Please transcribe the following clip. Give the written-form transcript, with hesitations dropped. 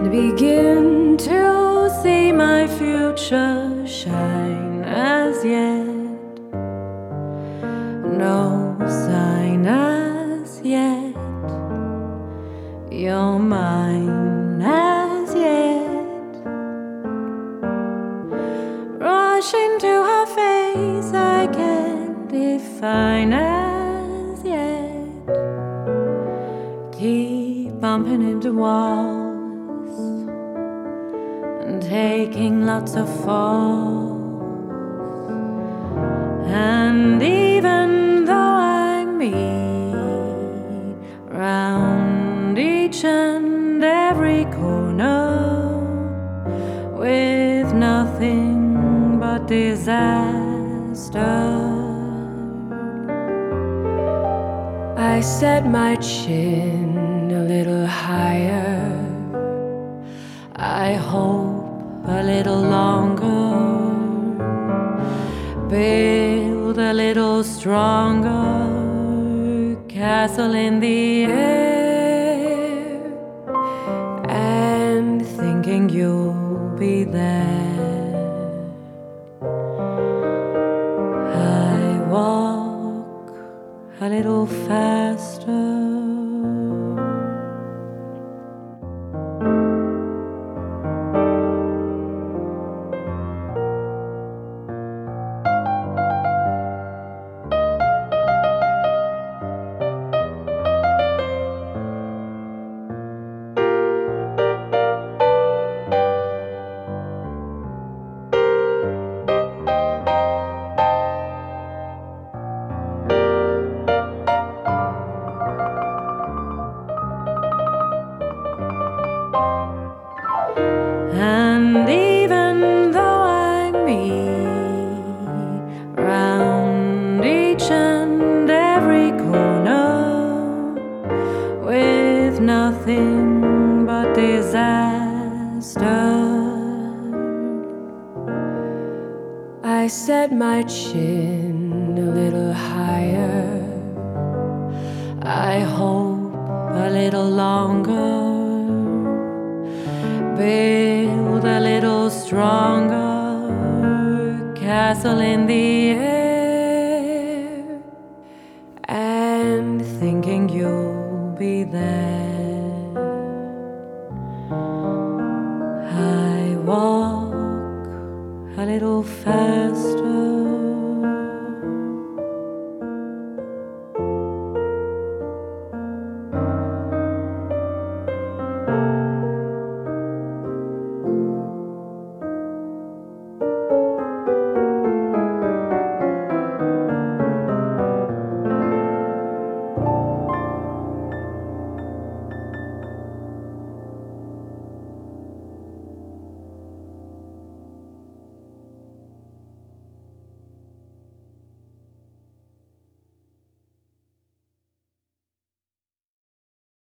begin to see my future shine as yet. No sign as yet. You're mine as yet. Rush into her face, I can't define as yet. Keep bumping into walls and taking lots of falls. And even though I meet round each and every corner with nothing but disaster, I set my chin a little higher. I hope a little longer. Build a little stronger. Castle in the air. And thinking you'll be there, I walk a little faster. And even though I meet round each and every corner with nothing but disaster, I set my chin a little higher. I hope a little longer. Build a little stronger. Castle in the air.